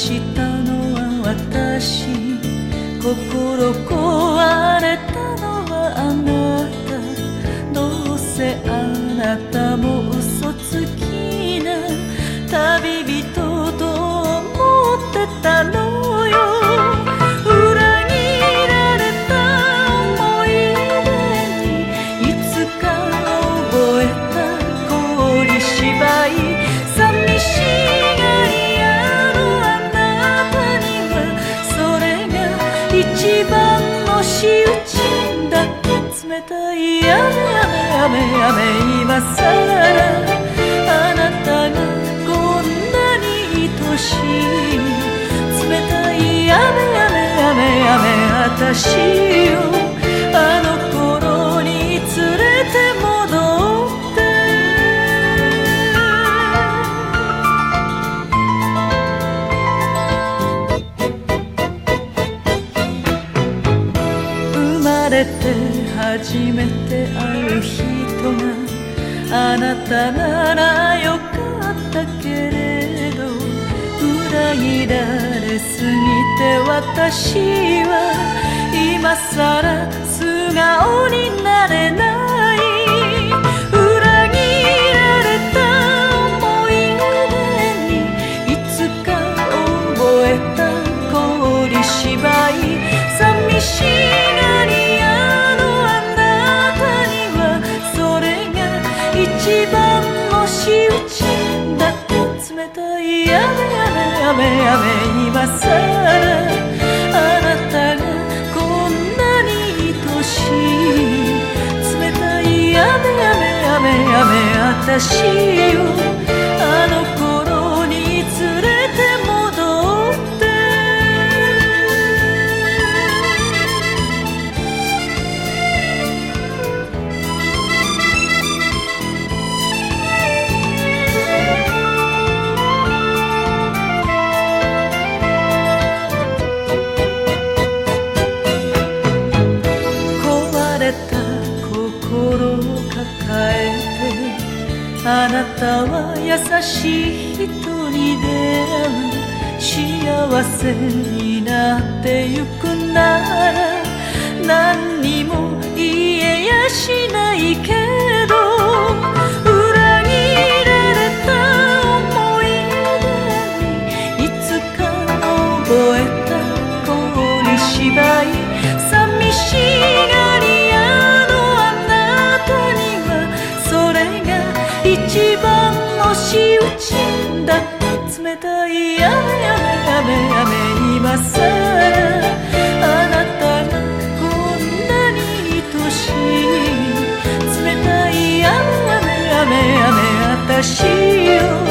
したのは私、心壊れたのはあなた。どうせあなたも嘘つきな旅人と思ってたのよ。裏切られた思い出にいつか覚えた氷芝居。寂しがり屋のあなたにはそれが一番の仕打ちだって。冷たい雨雨雨雨今さらあなたがこんなに愛しい。冷たい雨雨雨雨私をあの頃に連れて戻って。生まれて初めて会う人があなたならよかったけれど、裏切られすぎて私は今さら素顔になれない。裏切られた思い出にいつか覚えた氷芝居。寂しがり屋のあなたにはそれが一番の仕打ちだって。冷たい雨雨雨雨今さらあなたがこんなに愛しい。冷たい雨雨雨雨私をあの頃に連れて戻って。心を抱えてあなたは優しい人に出会う。幸せになってゆくなら何にも言えやしないけど、裏切られた思い出にいつか覚えた氷芝居。寂しがり屋のあなたにはそれが一番の仕打ちだって。冷たい雨雨雨雨今さらあなたがこんなに愛しい。冷たい雨雨雨雨私を